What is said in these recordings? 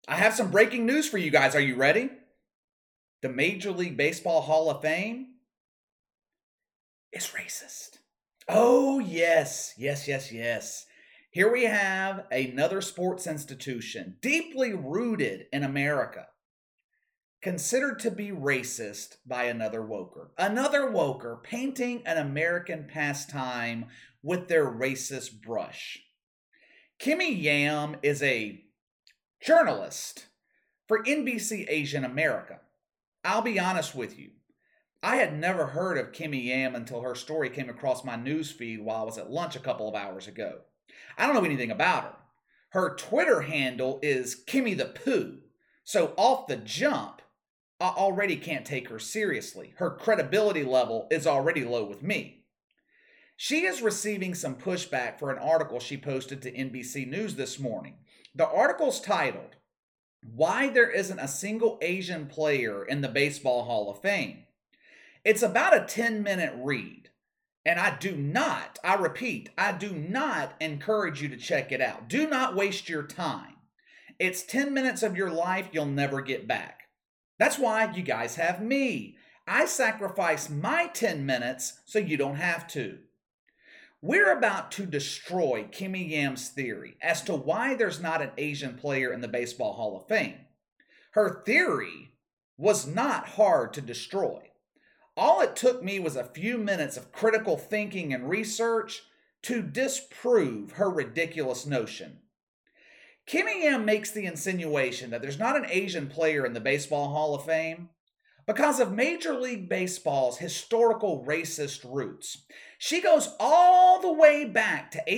I have some breaking news for you guys. Are you ready? The Major League Baseball Hall of Fame is racist. Oh, yes, yes, yes, yes. Here we have another sports institution deeply rooted in America, considered to be racist by another woker. Another woker painting an American pastime with their racist brush. Kimmy Yam is a journalist for NBC Asian America. I'll be honest with you. I had never heard of Kimmy Yam until her story came across my news feed while I was at lunch a couple of hours ago. I don't know anything about her. Her Twitter handle is Kimmy the Pooh. So off the jump, I already can't take her seriously. Her credibility level is already low with me. She is receiving some pushback for an article she posted to NBC News this morning. The article's titled, "Why There Isn't a Single Asian Player in the Baseball Hall of Fame." It's about a 10-minute read, and I repeat, I do not encourage you to check it out. Do not waste your time. It's 10 minutes of your life you'll never get back. That's why you guys have me. I sacrifice my 10 minutes so you don't have to. We're about to destroy Kimmy Yam's theory as to why there's not an Asian player in the Baseball Hall of Fame. Her theory was not hard to destroy. All it took me was a few minutes of critical thinking and research to disprove her ridiculous notion. Kimmy Yam makes the insinuation that there's not an Asian player in the Baseball Hall of Fame because of Major League Baseball's historical racist roots. She goes all the way back to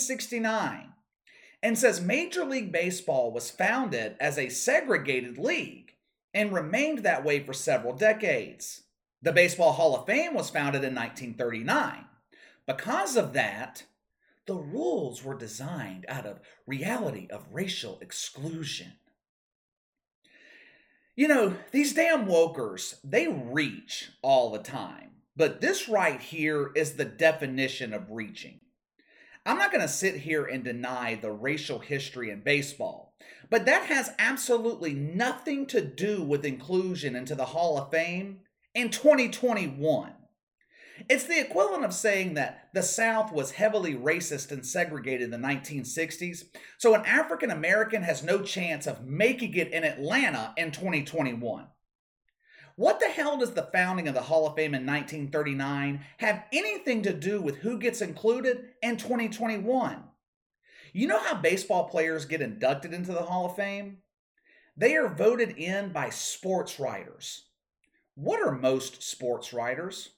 1869 and says Major League Baseball was founded as a segregated league and remained that way for several decades. The Baseball Hall of Fame was founded in 1939. Because of that, the rules were designed out of reality of racial exclusion. You know, these damn wokers, they reach all the time. But this right here is the definition of reaching. I'm not going to sit here and deny the racial history in baseball, but that has absolutely nothing to do with inclusion into the Hall of Fame in 2021. It's the equivalent of saying that the South was heavily racist and segregated in the 1960s, so an African American has no chance of making it in Atlanta in 2021. What the hell does the founding of the Hall of Fame in 1939 have anything to do with who gets included in 2021? You know how baseball players get inducted into the Hall of Fame? They are voted in by sports writers. What are most sports writers?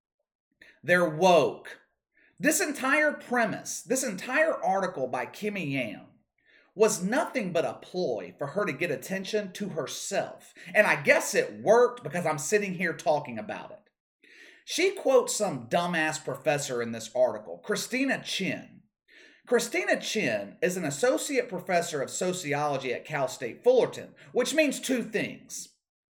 They're woke. This entire premise, this entire article by Kimmy Yam was nothing but a ploy for her to get attention to herself. And I guess it worked because I'm sitting here talking about it. She quotes some dumbass professor in this article, Christina Chin. Christina Chin is an associate professor of sociology at Cal State Fullerton, which means two things.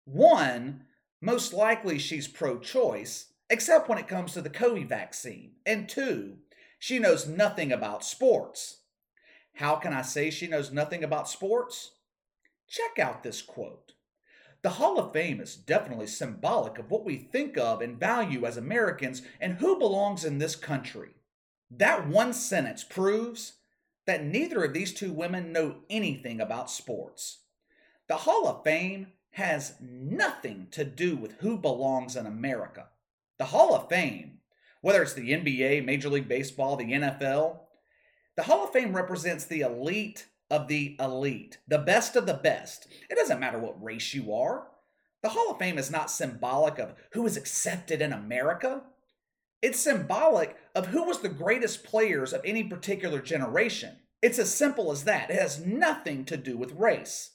One, most likely she's pro-choice, except when it comes to the COVID vaccine. And two, she knows nothing about sports. How can I say she knows nothing about sports? Check out this quote. "The Hall of Fame is definitely symbolic of what we think of and value as Americans and who belongs in this country." That one sentence proves that neither of these two women know anything about sports. The Hall of Fame has nothing to do with who belongs in America. The Hall of Fame, whether it's the NBA, Major League Baseball, the NFL, the Hall of Fame represents the elite of the elite, the best of the best. It doesn't matter what race you are. The Hall of Fame is not symbolic of who is accepted in America. It's symbolic of who was the greatest players of any particular generation. It's as simple as that. It has nothing to do with race.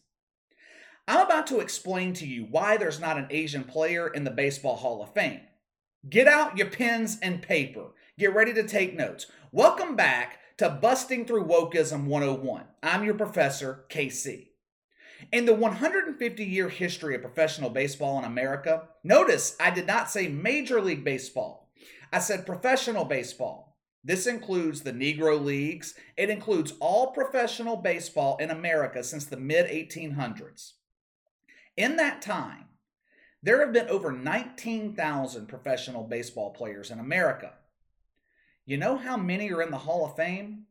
I'm about to explain to you why there's not an Asian player in the Baseball Hall of Fame. Get out your pens and paper. Get ready to take notes. Welcome back to Busting Through Wokeism 101. I'm your professor, KC. In the 150-year history of professional baseball in America, notice I did not say Major League Baseball. I said professional baseball. This includes the Negro Leagues. It includes all professional baseball in America since the mid-1800s. In that time, there have been over 19,000 professional baseball players in America. You know how many are in the Hall of Fame?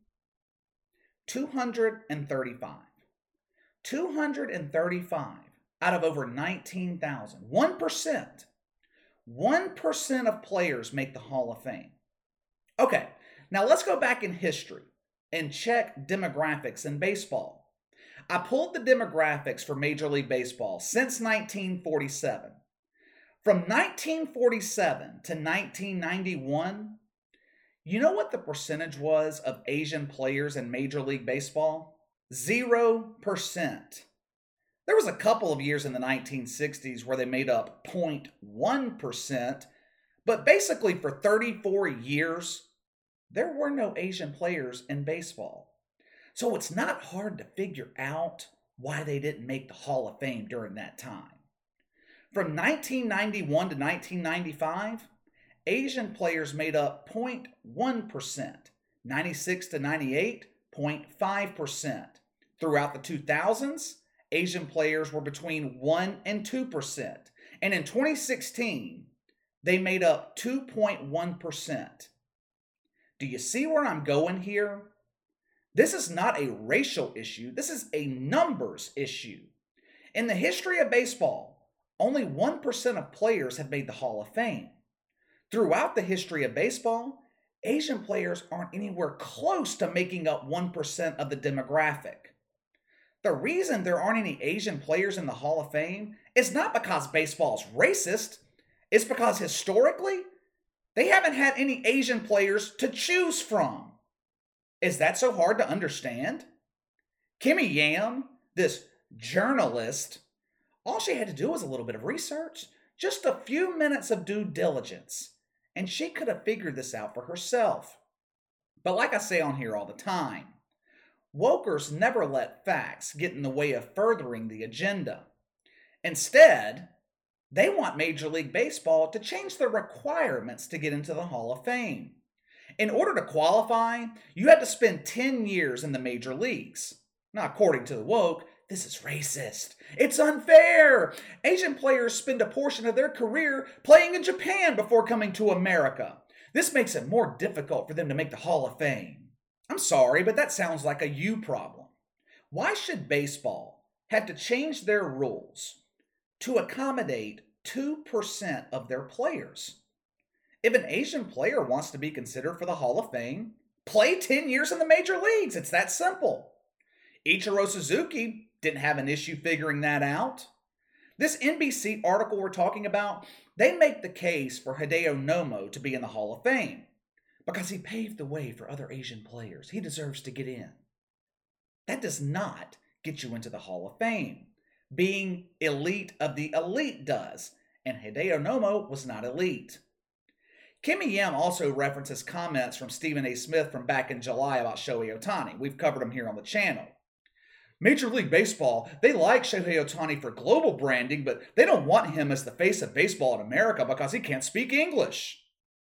235. 235 out of over 19,000. 1%. 1% of players make the Hall of Fame. Okay, now let's go back in history and check demographics in baseball. I pulled the demographics for Major League Baseball since 1947. From 1947 to 1991, you know what the percentage was of Asian players in Major League Baseball? 0%. There was a couple of years in the 1960s where they made up 0.1%, but basically for 34 years, there were no Asian players in baseball. So it's not hard to figure out why they didn't make the Hall of Fame during that time. From 1991 to 1995, Asian players made up 0.1%, 96 to 98, 0.5%. Throughout the 2000s, Asian players were between 1 and 2%. And in 2016, they made up 2.1%. Do you see where I'm going here? This is not a racial issue. This is a numbers issue. In the history of baseball, only 1% of players have made the Hall of Fame. Throughout the history of baseball, Asian players aren't anywhere close to making up 1% of the demographic. The reason there aren't any Asian players in the Hall of Fame is not because baseball's racist. It's because historically, they haven't had any Asian players to choose from. Is that so hard to understand? Kimmy Yam, this journalist, all she had to do was a little bit of research, just a few minutes of due diligence, and she could have figured this out for herself. But like I say on here all the time, wokers never let facts get in the way of furthering the agenda. Instead, they want Major League Baseball to change the requirements to get into the Hall of Fame. In order to qualify, you had to spend 10 years in the major leagues. Now, according to the woke, this is racist. It's unfair. Asian players spend a portion of their career playing in Japan before coming to America. This makes it more difficult for them to make the Hall of Fame. I'm sorry, but that sounds like a you problem. Why should baseball have to change their rules to accommodate 2% of their players? If an Asian player wants to be considered for the Hall of Fame, play 10 years in the major leagues. It's that simple. Ichiro Suzuki didn't have an issue figuring that out. This NBC article we're talking about, they make the case for Hideo Nomo to be in the Hall of Fame because he paved the way for other Asian players. He deserves to get in. That does not get you into the Hall of Fame. Being elite of the elite does, and Hideo Nomo was not elite. Kimmy Yam also references comments from Stephen A. Smith from back in July about Shohei Ohtani. We've covered him here on the channel. Major League Baseball, they like Shohei Ohtani for global branding, but they don't want him as the face of baseball in America because he can't speak English.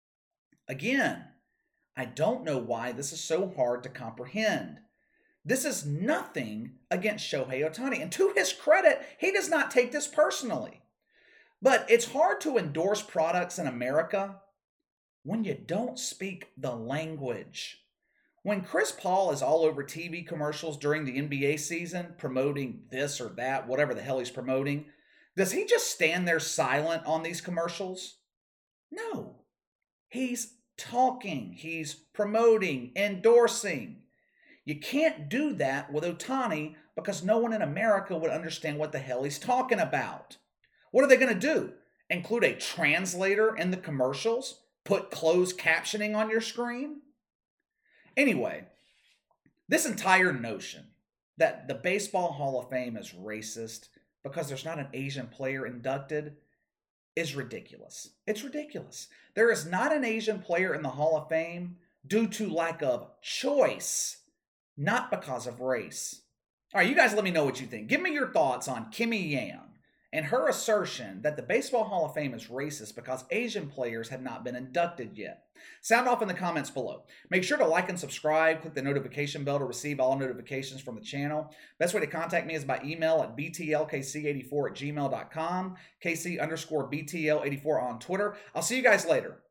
Again, I don't know why this is so hard to comprehend. This is nothing against Shohei Ohtani, and to his credit, he does not take this personally. But it's hard to endorse products in America when you don't speak the language. When Chris Paul is all over TV commercials during the NBA season, promoting this or that, whatever the hell he's promoting, does he just stand there silent on these commercials? No. He's talking, he's promoting, endorsing. You can't do that with Ohtani because no one in America would understand what the hell he's talking about. What are they going to do? Include a translator in the commercials? Put closed captioning on your screen? Anyway, this entire notion that the Baseball Hall of Fame is racist because there's not an Asian player inducted is ridiculous. It's ridiculous. There is not an Asian player in the Hall of Fame due to lack of choice, not because of race. All right, you guys let me know what you think. Give me your thoughts on Kimmy Yam and her assertion that the Baseball Hall of Fame is racist because Asian players have not been inducted yet. Sound off in the comments below. Make sure to like and subscribe. Click the notification bell to receive all notifications from the channel. Best way to contact me is by email at btlkc84@gmail.com, KC_BTL84 on Twitter. I'll see you guys later.